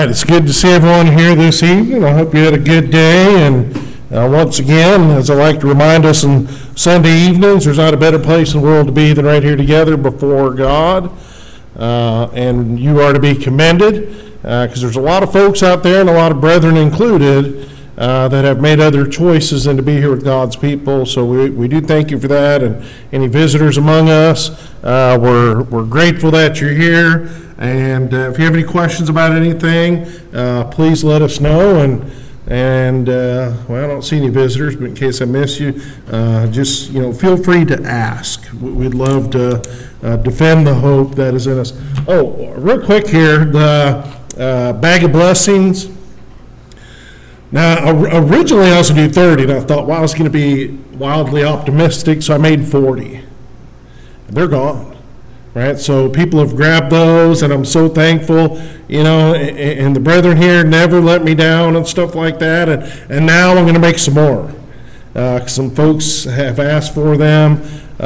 right, it's good to see everyone here this evening. I hope you had a good day. And once again, as I like to remind us on Sunday evenings, there's not a better place in the world to be than right here together before God. And you are to be commended because there's a lot of folks out there, and a lot of brethren included, that have made other choices than to be here with God's people. So we do thank you for that. And any visitors among us, we're grateful that you're here. And if you have any questions about anything, please let us know. And well, I don't see any visitors, but in case I miss you, just feel free to ask. We'd love to defend the hope that is in us. Oh, real quick here, the bag of blessings. Now, originally I was going to do 30, and I thought, I was going to be wildly optimistic, so I made 40. They're gone. Right, so people have grabbed those, and I'm so thankful, and the brethren here never let me down and stuff like that, and now I'm going to make some more. Some folks have asked for them.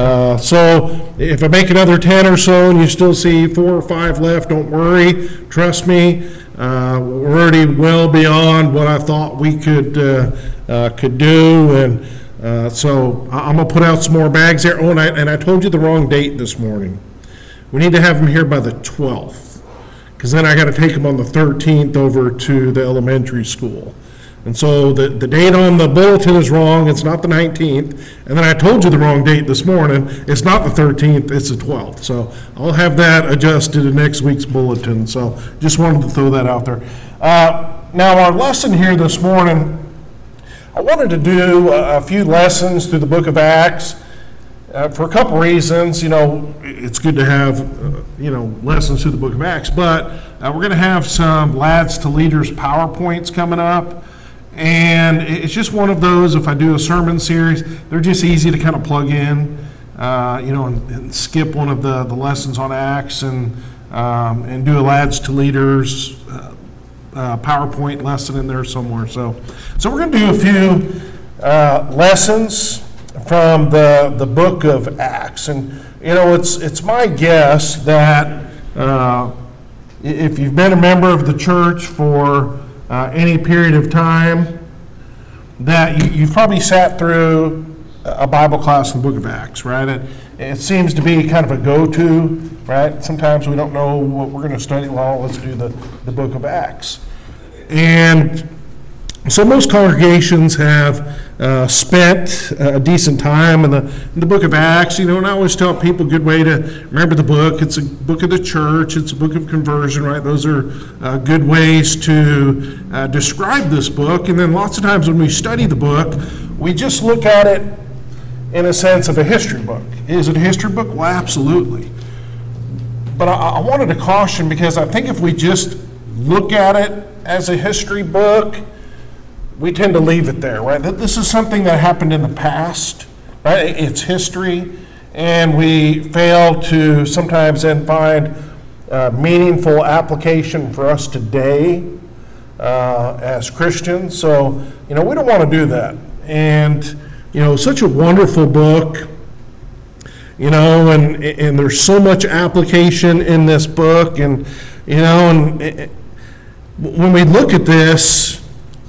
So if I make another 10 or so and you still see 4 or 5 left, don't worry. Trust me, we're already well beyond what I thought we could do, and so I'm going to put out some more bags there. Oh, and I told you the wrong date this morning. We need to have them here by the 12th, because then I got to take them on the 13th over to the elementary school. And so the date on the bulletin is wrong. It's not the 19th. And then I told you the wrong date this morning. It's not the 13th. It's the 12th. So I'll have that adjusted in next week's bulletin. So just wanted to throw that out there. Now, our lesson here this morning, I wanted to do a few lessons through the book of Acts. For a couple reasons. It's good to have, lessons through the book of Acts, but we're going to have some Lads to Leaders PowerPoints coming up, and it's just one of those, if I do a sermon series, they're just easy to kind of plug in, and skip one of the lessons on Acts and do a Lads to Leaders PowerPoint lesson in there somewhere. So we're going to do a few lessons from the book of Acts. And it's my guess that if you've been a member of the church for any period of time, that you've probably sat through a Bible class in the book of Acts, right? It seems to be kind of a go-to, right? Sometimes we don't know what we're going to study. Well, let's do the book of Acts. And so most congregations have spent a decent time in the book of Acts, and I always tell people a good way to remember the book. It's a book of the church. It's a book of conversion, right? Those are good ways to describe this book. And then lots of times when we study the book, we just look at it in a sense of a history book. Is it a history book? Well, absolutely. But I wanted to caution, because I think if we just look at it as a history book, we tend to leave it there, right? This is something that happened in the past, right? It's history, and we fail to sometimes then find meaningful application for us today as Christians. So, we don't want to do that. And, such a wonderful book, and there's so much application in this book, and, and when we look at this,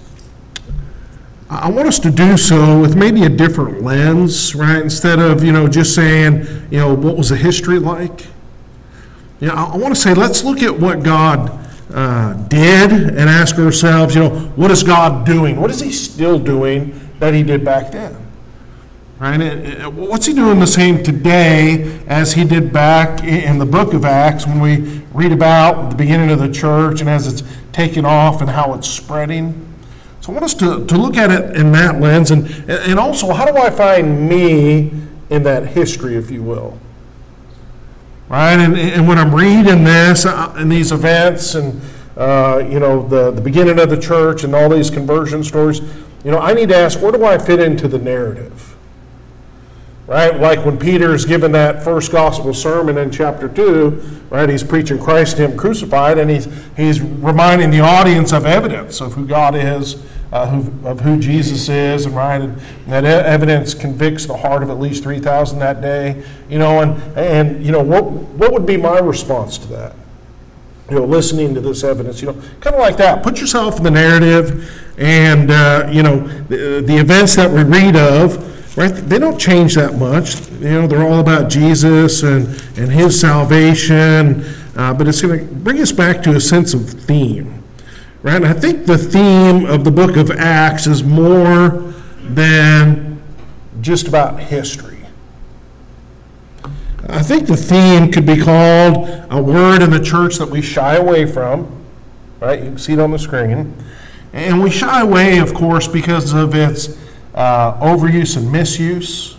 I want us to do so with maybe a different lens, right? Instead of, just saying, what was the history like? I want to say, let's look at what God did and ask ourselves, what is God doing? What is he still doing that he did back then? Right? What's he doing the same today as he did back in the book of Acts, when we read about the beginning of the church and as it's taken off and how it's spreading? So I want us to look at it in that lens, and also, how do I find me in that history, if you will? Right, and when I'm reading this, and these events, and the beginning of the church and all these conversion stories, I need to ask, where do I fit into the narrative? Right, like when Peter's given that first gospel sermon in chapter 2, right? He's preaching Christ and him crucified, and he's reminding the audience of evidence of who God is, of who Jesus is, and right, and that evidence convicts the heart of at least 3,000 that day. And what would be my response to that? listening to this evidence, kind of like that. Put yourself in the narrative, and, the events that we read of, right, they don't change that much. They're all about Jesus and his salvation, but it's going to bring us back to a sense of theme, right? And I think the theme of the book of Acts is more than just about history. I think the theme could be called a word in the church that we shy away from, right? You can see it on the screen. And we shy away, of course, because of its overuse and misuse.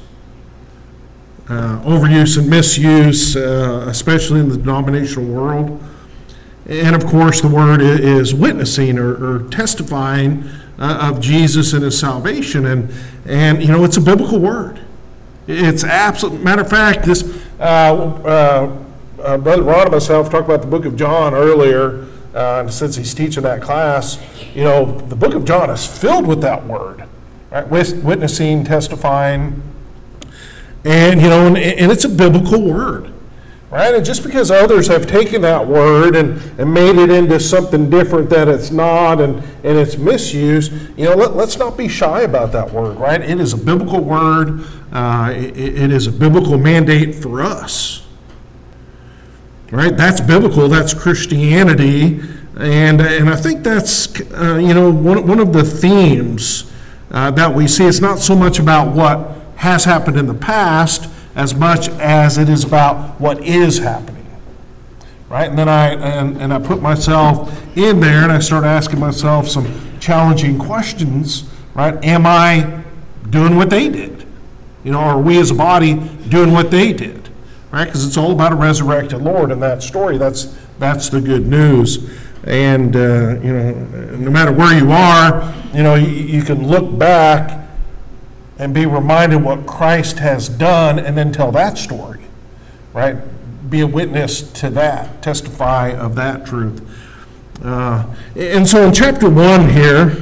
Especially in the denominational world. And, of course, the word is witnessing or testifying of Jesus and his salvation. And it's a biblical word. It's absolute. Matter of fact, this Brother Ron and myself talked about the book of John earlier, since he's teaching that class. The book of John is filled with that word, right? Witnessing, testifying, and it's a biblical word, right? And just because others have taken that word and made it into something different that it's not, and it's misused, let's not be shy about that word, right? It is a biblical word. It is a biblical mandate for us, right? That's biblical. That's Christianity, and I think that's one of the themes that we see. It's not so much about what has happened in the past as much as it is about what is happening, right? And then I put myself in there, and I start asking myself some challenging questions, right? Am I doing what they did? Are we as a body doing what they did, right? Because it's all about a resurrected Lord in that story. That's the good news. And no matter where you are, you can look back and be reminded what Christ has done, and then tell that story, right? Be a witness to that, testify of that truth. And so in chapter 1 here,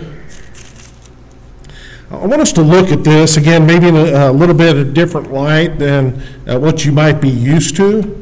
I want us to look at this, again, maybe in a little bit of different light than what you might be used to.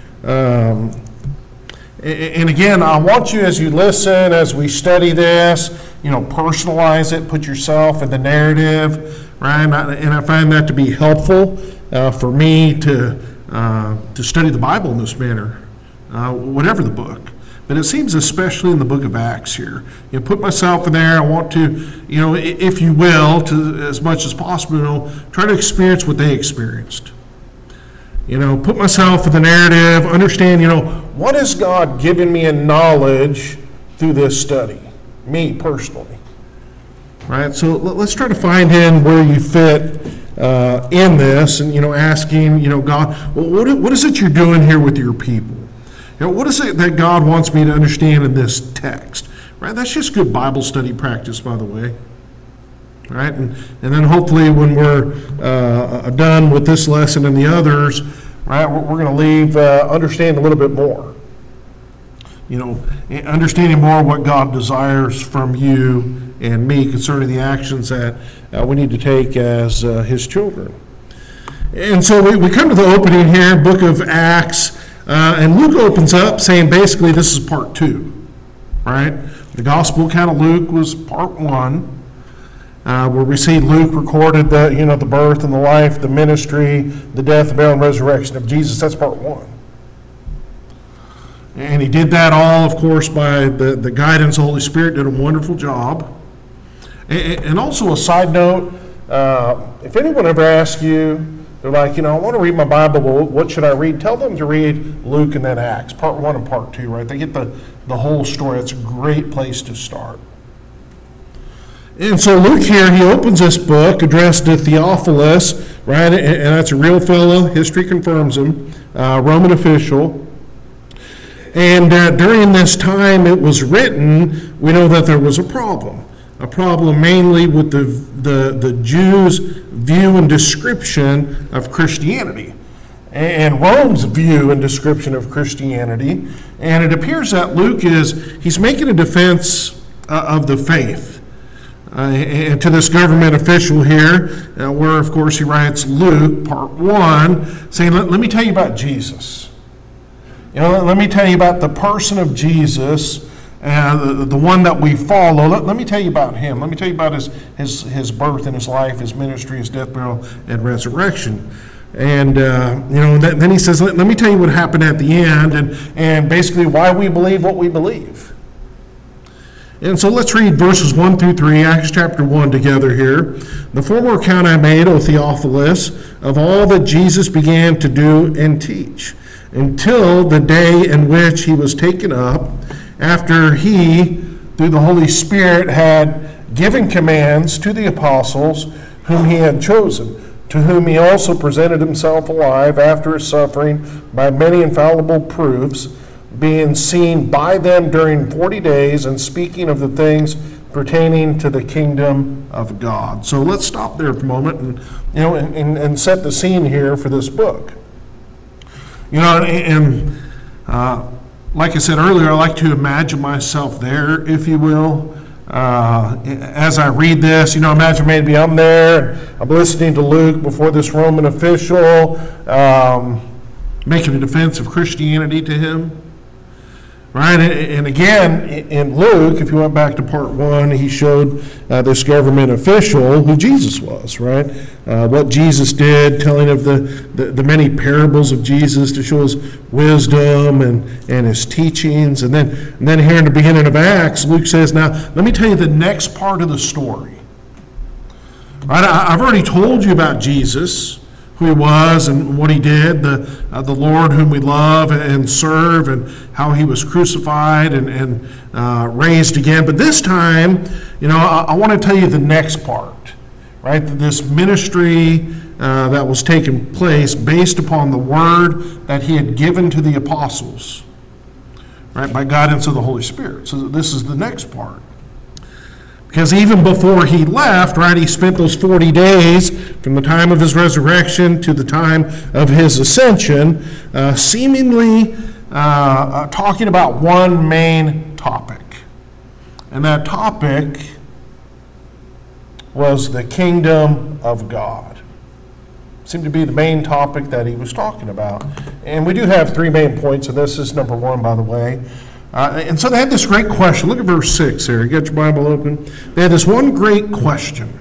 And again, I want you, as you listen, as we study this, personalize it, put yourself in the narrative, right? And I find that to be helpful for me to study the Bible in this manner, whatever the book. But it seems especially in the book of Acts here. Put myself in there. I want to, if you will, to as much as possible, try to experience what they experienced. Put myself in the narrative, understand, what has God given me in knowledge through this study, me personally. Right? So let's try to find in where you fit in this, and, asking, God, well, what is it you're doing here with your people? What is it that God wants me to understand in this text? Right? That's just good Bible study practice, by the way. Right? And then hopefully when we're done with this lesson and the others, right, we're going to leave understanding a little bit more. Understanding more what God desires from you and me concerning the actions that we need to take as his children. And so we come to the opening here, book of Acts. And Luke opens up saying basically this is part 2, right? The Gospel account of Luke was part 1, where we see Luke recorded the birth and the life, the ministry, the death, the burial, and resurrection of Jesus. That's part 1. And he did that all, of course, by the guidance of the Holy Spirit. Did a wonderful job. And also a side note, if anyone ever asks you, they're like, I want to read my Bible, but what should I read? Tell them to read Luke and then Acts, part 1 and part 2, right? They get the whole story. It's a great place to start. And so Luke here, he opens this book addressed to Theophilus, right? And that's a real fellow. History confirms him, Roman official. And during this time it was written, we know that there was a problem mainly with the Jews' view and description of Christianity, and Rome's view and description of Christianity. And it appears that Luke he's making a defense of the faith. And to this government official here, where of course he writes Luke, part 1, saying, let me tell you about Jesus. let me tell you about the person of Jesus, the one that we follow. Let me tell you about him. Let me tell you about his birth and his life, his ministry, his death, burial, and resurrection. And, then he says, let me tell you what happened at the end and basically why we believe what we believe. And so let's read verses 1 through 3, Acts chapter 1 together here. The former account I made, O Theophilus, of all that Jesus began to do and teach, until the day in which he was taken up, after he, through the Holy Spirit, had given commands to the apostles whom he had chosen, to whom he also presented himself alive after his suffering by many infallible proofs, being seen by them during 40 days and speaking of the things pertaining to the kingdom of God. So let's stop there for a moment and set the scene here for this book. Like I said earlier, I like to imagine myself there, if you will. As I read this, imagine maybe I'm there, I'm listening to Luke before this Roman official, making a defense of Christianity to him. Right, and again, in Luke, if you went back to part 1, he showed this government official who Jesus was, right? What Jesus did, telling of the many parables of Jesus to show his wisdom and his teachings. And then here in the beginning of Acts, Luke says, now, let me tell you the next part of the story. Right, I've already told you about Jesus, who he was and what he did, the Lord whom we love and serve, and how he was crucified and raised again. But this time, I want to tell you the next part, right? This ministry that was taking place based upon the word that he had given to the apostles, right, by guidance of the Holy Spirit. So this is the next part. Because even before he left, right, he spent those 40 days from the time of his resurrection to the time of his ascension, seemingly talking about one main topic. And that topic was the kingdom of God. Seemed to be the main topic that he was talking about. And we do have 3 main points, and this is number 1, by the way. And so they had this great question. Look at verse 6 here. You got your Bible open? They had this one great question.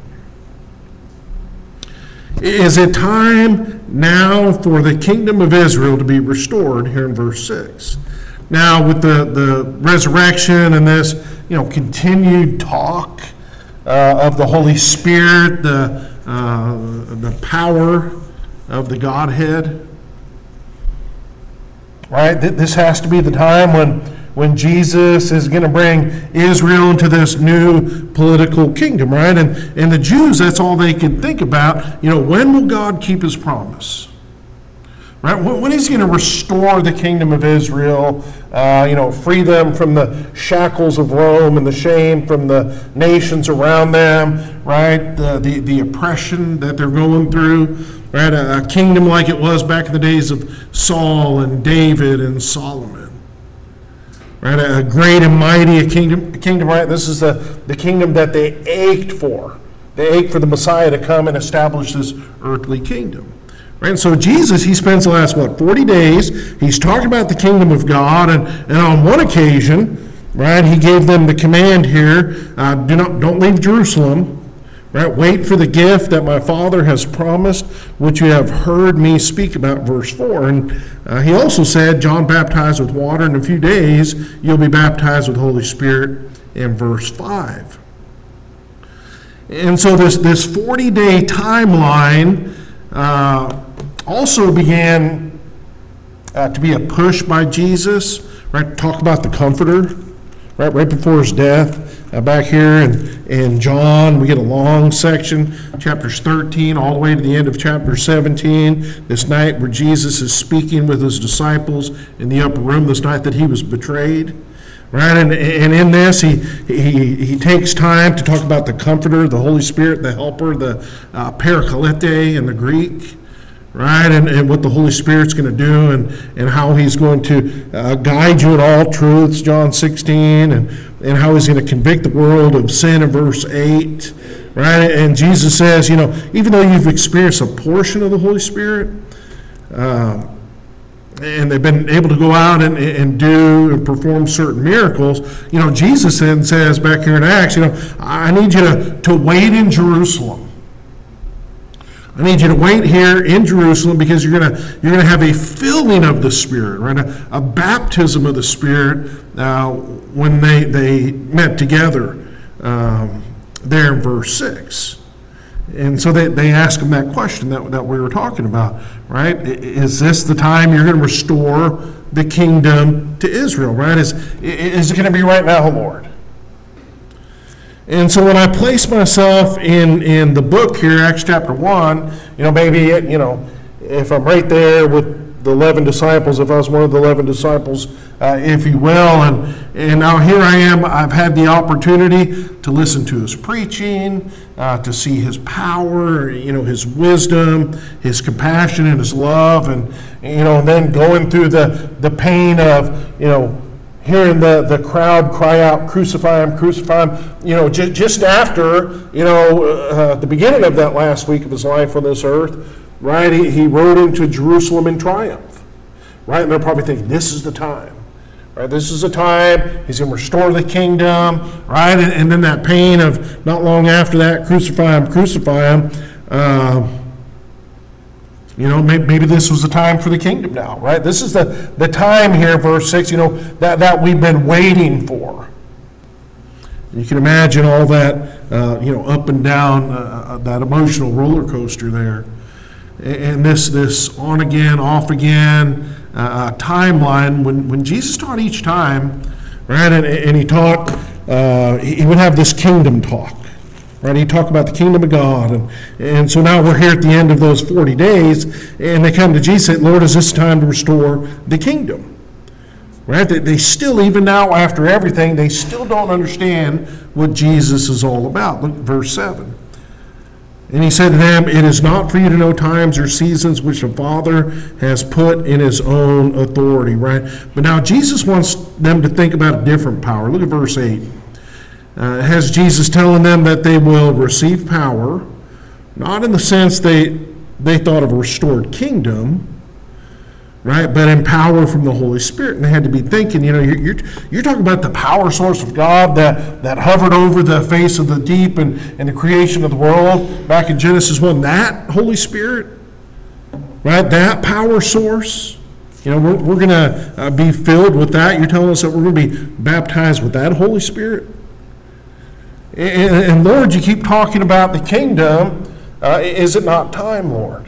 Is it time now for the kingdom of Israel to be restored? Here in verse 6. Now, with the resurrection and this, continued talk of the Holy Spirit, the power of the Godhead, right? This has to be the time when Jesus is going to bring Israel into this new political kingdom, right? And the Jews, that's all they could think about. When will God keep his promise? Right? When is he going to restore the kingdom of Israel, free them from the shackles of Rome and the shame from the nations around them, right? The oppression that they're going through, right? A kingdom like it was back in the days of Saul and David and Solomon. Right, a great and mighty kingdom, right? This is the kingdom that they ached for. They ached for the Messiah to come and establish this earthly kingdom. Right? And so Jesus, he spends the last, 40 days, he's talking about the kingdom of God, and on one occasion, right, he gave them the command here, don't leave Jerusalem. Right? Wait for the gift that my Father has promised, which you have heard me speak about, verse 4. And he also said, John baptized with water, and in a few days you'll be baptized with the Holy Spirit, in verse 5. And so this 40-day timeline also began to be a push by Jesus, right? Talk about the Comforter, right before his death. Back here in John, we get a long section, chapters 13 all the way to the end of chapter 17, this night where Jesus is speaking with his disciples in the upper room, this night that he was betrayed. Right, and in this, he takes time to talk about the Comforter, the Holy Spirit, the Helper, the Parakalete in the Greek. Right, and what the Holy Spirit's going to do, and how he's going to guide you in all truths, John 16, and how he's going to convict the world of sin in verse 8. Right, and Jesus says, even though you've experienced a portion of the Holy Spirit, and they've been able to go out and do and perform certain miracles, Jesus then says back here in Acts, I need you to wait in Jerusalem. I need you to wait here in Jerusalem because you're gonna have a filling of the Spirit, right? A baptism of the Spirit when they met together there in verse 6. And so they ask him that question that we were talking about, right? Is this the time you're going to restore the kingdom to Israel, right? Is it going to be right now, Lord? And so when I place myself in the book here, Acts chapter 1, maybe, if I'm right there with the 11 disciples, if I was one of the 11 disciples, if you will, and now here I am, I've had the opportunity to listen to his preaching, to see his power, his wisdom, his compassion and his love, and then going through the pain of, hearing the crowd cry out, crucify him, crucify him, just after, the beginning of that last week of his life on this earth, right, he rode into Jerusalem in triumph, right, and they're probably thinking, this is the time, right, this is the time, he's going to restore the kingdom, right, and then that pain of not long after that, crucify him, maybe this was the time for the kingdom now, right, this is the time here, verse 6, that we've been waiting for. You can imagine all that, up and down, that emotional roller coaster there. And this on again, off again timeline, when Jesus taught each time, right, and he taught, he would have this kingdom talk, right? He'd talk about the kingdom of God, and so now we're here at the end of those 40 days, and they come to Jesus and say, Lord, is this time to restore the kingdom? Right? They still, even now after everything, they still don't understand what Jesus is all about. Look at verse 7. And he said to them, it is not for you to know times or seasons which the Father has put in his own authority, right? But now Jesus wants them to think about a different power. Look at verse 8. It has Jesus telling them that they will receive power, not in the sense they thought of a restored kingdom, right? But in power from the Holy Spirit. And they had to be thinking, you're talking about the power source of God that hovered over the face of the deep and the creation of the world back in Genesis 1. That Holy Spirit, right? That power source. We're going to be filled with that. You're telling us that we're going to be baptized with that Holy Spirit. And Lord, you keep talking about the kingdom. Is it not time, Lord?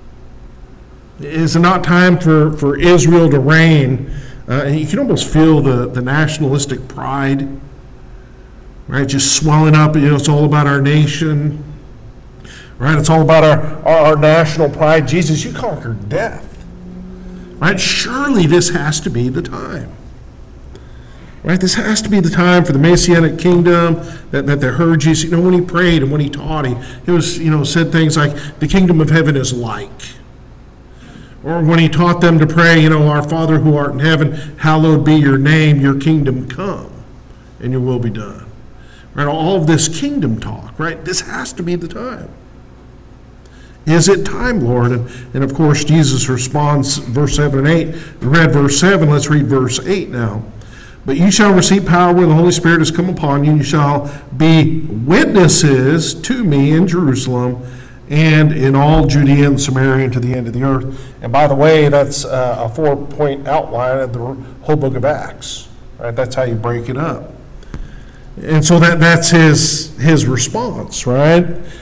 Is it not time for Israel to reign? You can almost feel the nationalistic pride, right? Just swelling up. It's all about our nation, right? It's all about our national pride. Jesus, you conquered death, right? Surely this has to be the time, right? This has to be the time for the Messianic kingdom that they heard Jesus. When he prayed and when he taught, he was, said things like, the kingdom of heaven is like. Or when he taught them to pray, our Father who art in heaven, hallowed be your name, your kingdom come, and your will be done. Right? All of this kingdom talk, right? This has to be the time. Is it time, Lord? And of course, Jesus responds, verse 7 and 8. We read verse 7, let's read verse 8 now. But you shall receive power when the Holy Spirit has come upon you, and you shall be witnesses to me in Jerusalem, and in all Judea and Samaria and to the end of the earth. And by the way, that's a 4-point outline of the whole book of Acts. Right? That's how you break it up. And so that's his response, right?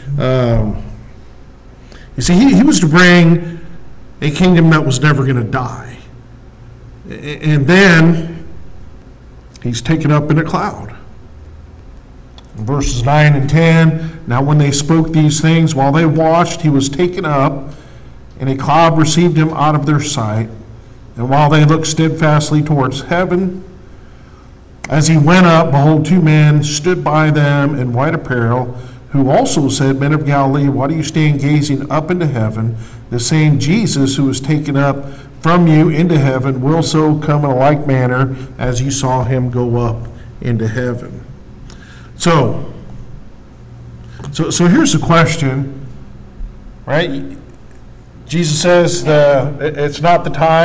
You see, he was to bring a kingdom that was never going to die. And then he's taken up in a cloud. Verses 9 and 10, now when they spoke these things, while they watched, he was taken up, and a cloud received him out of their sight. And while they looked steadfastly towards heaven, as he went up, behold, 2 men stood by them in white apparel, who also said, Men of Galilee, why do you stand gazing up into heaven? The same Jesus who was taken up from you into heaven will so come in a like manner as you saw him go up into heaven. So here's the question, right? Jesus says it's not the time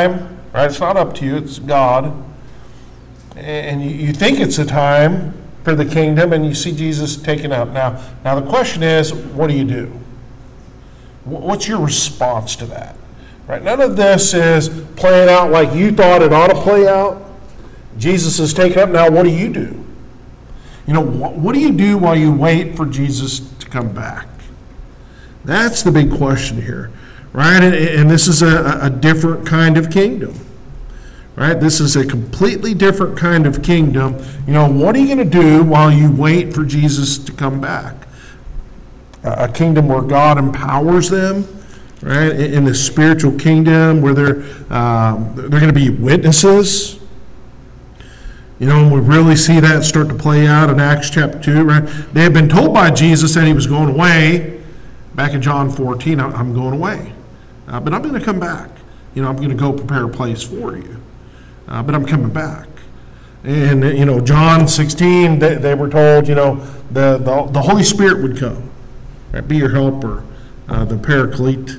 right? It's not up to you, it's God. And you think it's a time for the kingdom, and you see Jesus taken up. Now the question is, what do you do? What's your response to that? Right? None of this is playing out like you thought it ought to play out. Jesus is taken up. Now, what do you do? What do you do while you wait for Jesus to come back? That's the big question here, right? And this is a different kind of kingdom, right? This is a completely different kind of kingdom. What are you going to do while you wait for Jesus to come back? A kingdom where God empowers them, right? In the spiritual kingdom where they're going to be witnesses. And we really see that start to play out in Acts chapter 2, right? They had been told by Jesus that he was going away. Back in John 14, I'm going away. But I'm going to come back. I'm going to go prepare a place for you. But I'm coming back. And, John 16, they were told, the Holy Spirit would come, right? Be your helper, the Paraclete.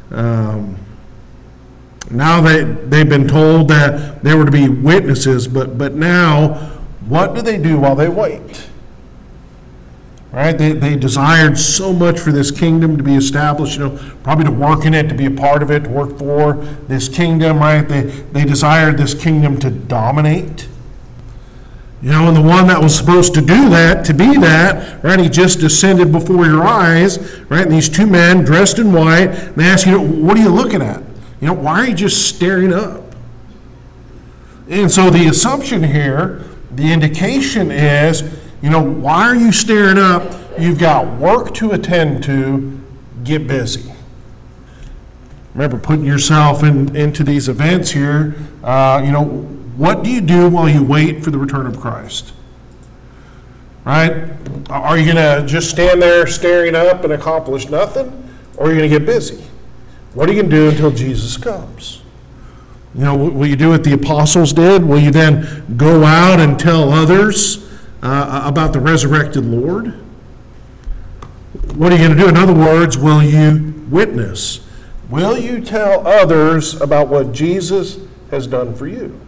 Now they've been told that they were to be witnesses, but now, what do they do while they wait? Right? They desired so much for this kingdom to be established, probably to work in it, to be a part of it, to work for this kingdom, right? They desired this kingdom to dominate. And the one that was supposed to do that, to be that, right, he just descended before your eyes, right? And these two men dressed in white, and they ask what are you looking at? Why are you just staring up? And so the assumption here, the indication is, why are you staring up? You've got work to attend to. Get busy. Remember, putting yourself into these events here, what do you do while you wait for the return of Christ? Right? Are you going to just stand there staring up and accomplish nothing? Or are you going to get busy? What are you going to do until Jesus comes? Will you do what the apostles did? Will you then go out and tell others about the resurrected Lord? What are you going to do? In other words, will you witness? Will you tell others about what Jesus has done for you?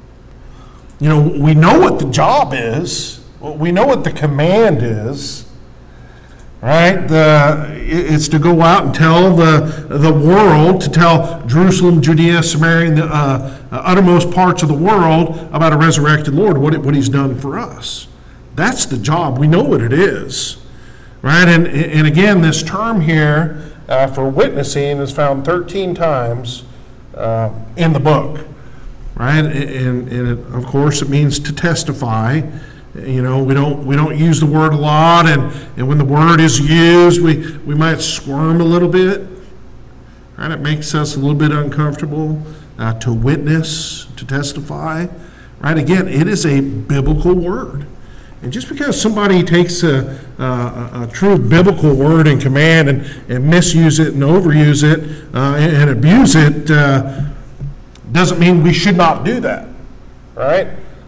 We know what the job is. We know what the command is. Right? It's to go out and tell the world, to tell Jerusalem, Judea, Samaria, and the uttermost parts of the world about a resurrected Lord, what he's done for us. That's the job. We know what it is. Right? And again, this term here for witnessing is found 13 times in the book. Right? And of course, it means to testify. We don't use the word a lot, and when the word is used, we might squirm a little bit. Right? It makes us a little bit uncomfortable to witness, to testify. Right? Again, it is a biblical word. And just because somebody takes a true biblical word and command and misuse it and overuse it and abuse it doesn't mean we should not do that. Right?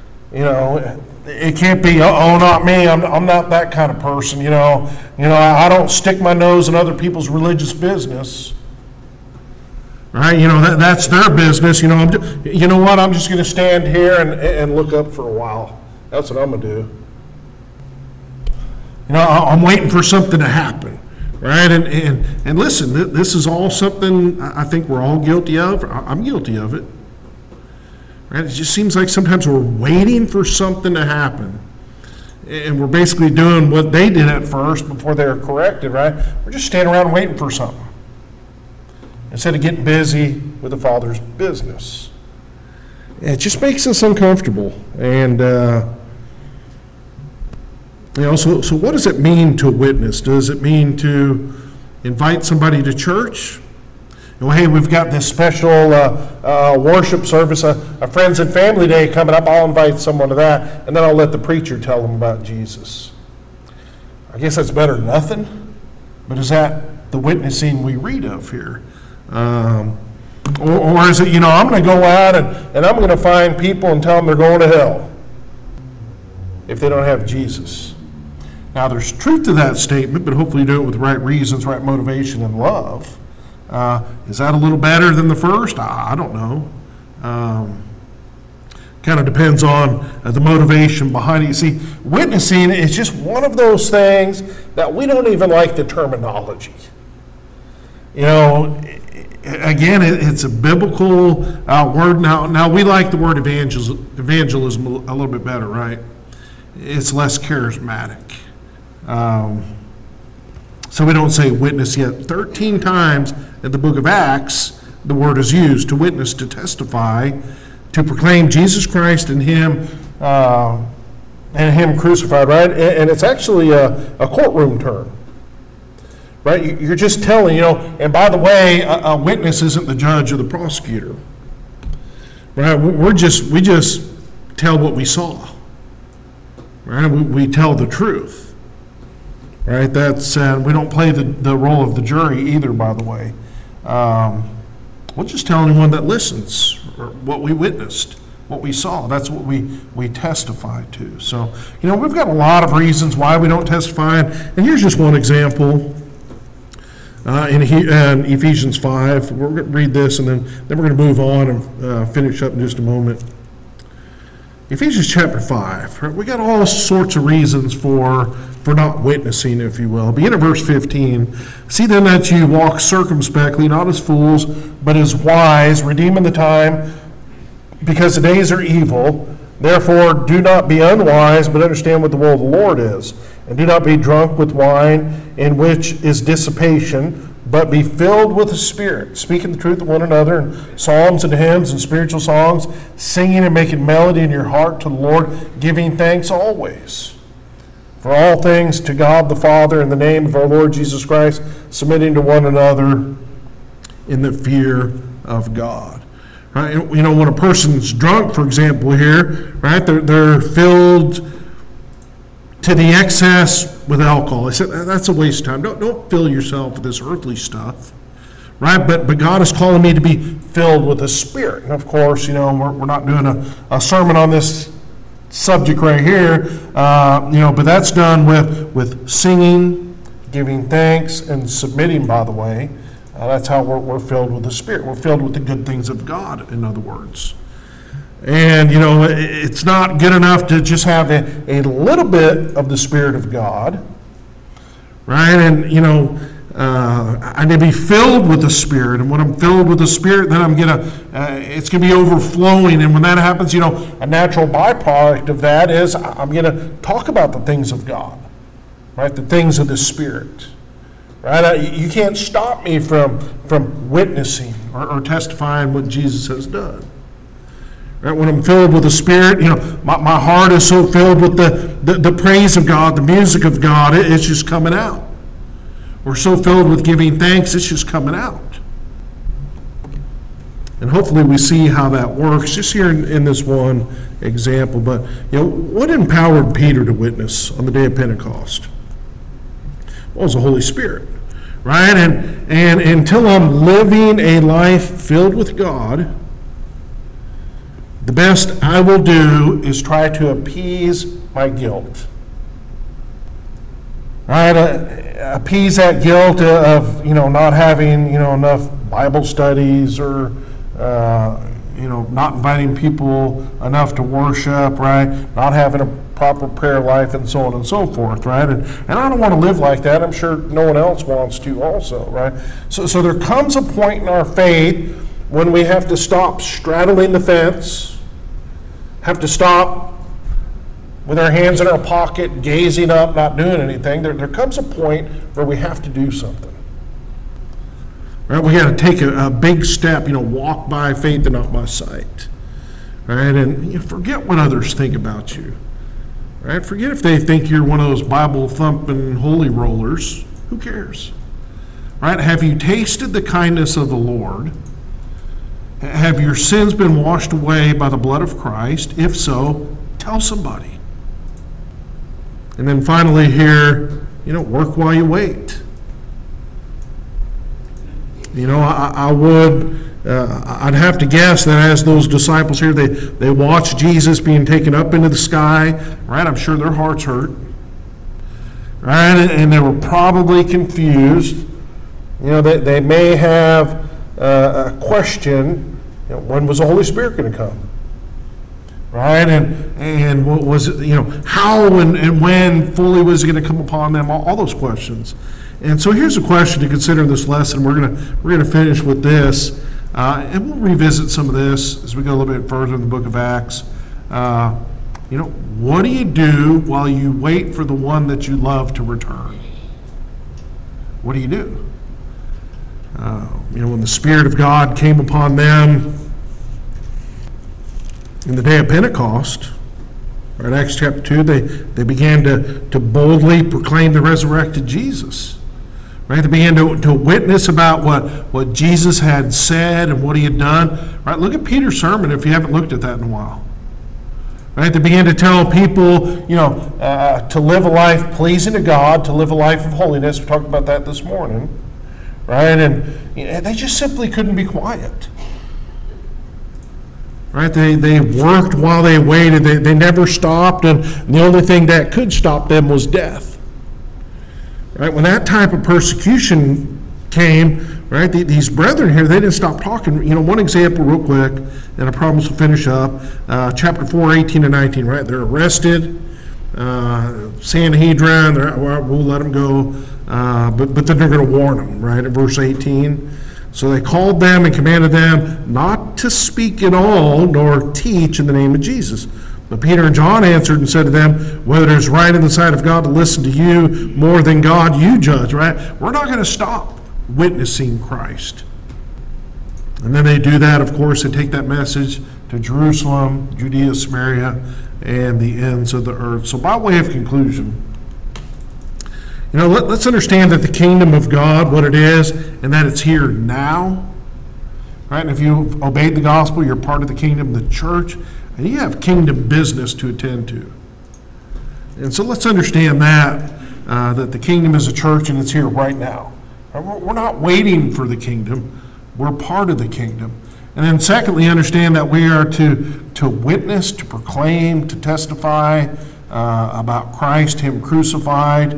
It can't be, not me. I'm not that kind of person. I don't stick my nose in other people's religious business. Right? That's their business. You know what? I'm just going to stand here and look up for a while. That's what I'm going to do. I'm waiting for something to happen. Right? And listen, this is all something I think we're all guilty of. I'm guilty of it. Right? It just seems like sometimes we're waiting for something to happen. And we're basically doing what they did at first before they were corrected, right? We're just standing around waiting for something instead of getting busy with the Father's business. It just makes us uncomfortable. And, so what does it mean to witness? Does it mean to invite somebody to church? Hey, we've got this special worship service, a Friends and Family Day coming up. I'll invite someone to that, and then I'll let the preacher tell them about Jesus. I guess that's better than nothing, but is that the witnessing we read of here? Or is it, I'm going to go out and I'm going to find people and tell them they're going to hell if they don't have Jesus? Now, there's truth to that statement, but hopefully you do it with the right reasons, right motivation, and love. Is that a little better than the first? I don't know. Kind of depends on the motivation behind it. You see, witnessing is just one of those things that we don't even like the terminology. You know, again, it's a biblical word. Now we like the word evangelism a little bit better, right? It's less charismatic. So we don't say witness yet. 13 times in the book of Acts, the word is used to witness, to testify, to proclaim Jesus Christ and Him crucified, right? And it's actually a courtroom term, right? You're just telling, and by the way, a witness isn't the judge or the prosecutor, right? We just tell what we saw, right? We tell the truth, right? That's we don't play the role of the jury either, by the way. We'll just tell anyone that listens or what we witnessed, what we saw. That's what we testify to. So, we've got a lot of reasons why we don't testify. And here's just one example. In Ephesians 5, we're going to read this, and then we're going to move on and finish up in just a moment. Ephesians chapter 5, right? We got all sorts of reasons for not witnessing, if you will. Begin at verse 15. See then that you walk circumspectly, not as fools, but as wise, redeeming the time, because the days are evil. Therefore do not be unwise, but understand what the will of the Lord is. And do not be drunk with wine, in which is dissipation, but be filled with the Spirit, speaking the truth to one another in psalms and hymns and spiritual songs, singing and making melody in your heart to the Lord, giving thanks always for all things to God the Father in the name of our Lord Jesus Christ, submitting to one another in the fear of God. Right? When a person's drunk, for example, here, right, they're filled to the excess with alcohol. I said that's a waste of time. Don't fill yourself with this earthly stuff, right? But God is calling me to be filled with the Spirit. And of course, we're not doing a sermon on this subject right here, but that's done with singing, giving thanks, and submitting. By the way, that's how we're filled with the Spirit. We're filled with the good things of God. In other words. And, it's not good enough to just have a little bit of the Spirit of God, right? And, I need to be filled with the Spirit. And when I'm filled with the Spirit, then it's going to be overflowing. And when that happens, a natural byproduct of that is I'm going to talk about the things of God, right? The things of the Spirit, right? You can't stop me from witnessing or testifying what Jesus has done. Right, when I'm filled with the Spirit, my heart is so filled with the praise of God, the music of God, it's just coming out. We're so filled with giving thanks, it's just coming out. And hopefully we see how that works just here in this one example. But, what empowered Peter to witness on the day of Pentecost? Well, it was the Holy Spirit, right? And until I'm living a life filled with God, the best I will do is try to appease my guilt. Right? Appease that guilt of, not having, enough Bible studies or, not inviting people enough to worship, right? Not having a proper prayer life and so on and so forth, right? And I don't want to live like that. I'm sure no one else wants to also, right? So there comes a point in our faith when we have to stop straddling the fence, have to stop with our hands in our pocket, gazing up, not doing anything. There comes a point where we have to do something. Right? We got to take a big step, walk by faith and not by sight. Right? And forget what others think about you. Right? Forget if they think you're one of those Bible-thumping holy rollers. Who cares? Right? Have you tasted the kindness of the Lord? Have your sins been washed away by the blood of Christ? If so, tell somebody. And then finally here, work while you wait. I'd have to guess that as those disciples here, they watched Jesus being taken up into the sky, right? I'm sure their hearts hurt, right? And they were probably confused. They may have a question When was the Holy Spirit going to come? Right? And what was it, how and when fully was it going to come upon them? All those questions. And so here's a question to consider in this lesson. We're going to finish with this, and we'll revisit some of this as we go a little bit further in the book of Acts. What do you do while you wait for the one that you love to return? What do you do? When the Spirit of God came upon them in the day of Pentecost, right, Acts chapter 2, they began to boldly proclaim the resurrected Jesus. Right? They began to witness about what Jesus had said and what he had done. Right? Look at Peter's sermon if you haven't looked at that in a while. Right? They began to tell people, to live a life pleasing to God, to live a life of holiness. We talked about that this morning. Right? And they just simply couldn't be quiet. Right? They worked while they waited. They never stopped, and the only thing that could stop them was death. Right? When that type of persecution came, right, these brethren here, they didn't stop talking. One example real quick, and I promise we'll finish up. Chapter 4, 18 and 19, right? They're arrested. Sanhedrin, we'll let them go. But then they're going to warn them, right, at verse 18. So they called them and commanded them not to speak at all, nor teach in the name of Jesus. But Peter and John answered and said to them, whether it is right in the sight of God to listen to you more than God, you judge, right? We're not going to stop witnessing Christ. And then they do that, of course, they take that message to Jerusalem, Judea, Samaria, and the ends of the earth. So by way of conclusion, let's understand that the kingdom of God, what it is, and that it's here now. Right? And if you've obeyed the gospel, you're part of the kingdom, the church, and you have kingdom business to attend to. And so let's understand that the kingdom is a church and it's here right now. We're not waiting for the kingdom. We're part of the kingdom. And then secondly, understand that we are to witness, to proclaim, to testify about Christ, him crucified.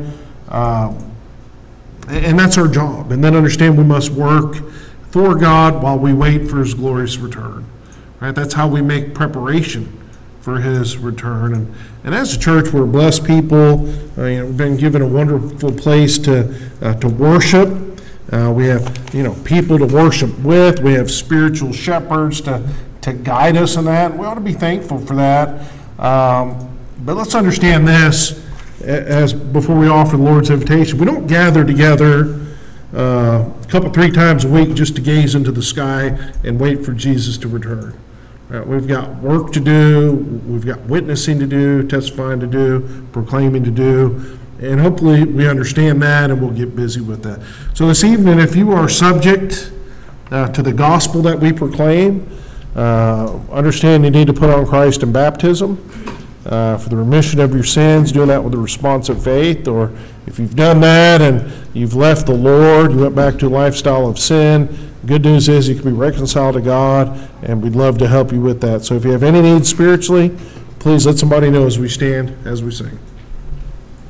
And that's our job. And then understand we must work for God while we wait for his glorious return. Right? That's how we make preparation for his return. And as a church, we're blessed people. We've been given a wonderful place to worship. We have people to worship with. We have spiritual shepherds to guide us in that. We ought to be thankful for that. But let's understand this. As before we offer the Lord's invitation, we don't gather together three times a week just to gaze into the sky and wait for Jesus to return. We've got work to do, we've got witnessing to do, testifying to do, proclaiming to do, and hopefully we understand that and we'll get busy with that. So this evening, if you are subject to the gospel that we proclaim, understand you need to put on Christ in baptism. For the remission of your sins, doing that with a responsive faith, or if you've done that and you've left the Lord, you went back to a lifestyle of sin, good news is you can be reconciled to God, and we'd love to help you with that. So if you have any needs spiritually, please let somebody know as we stand, as we sing.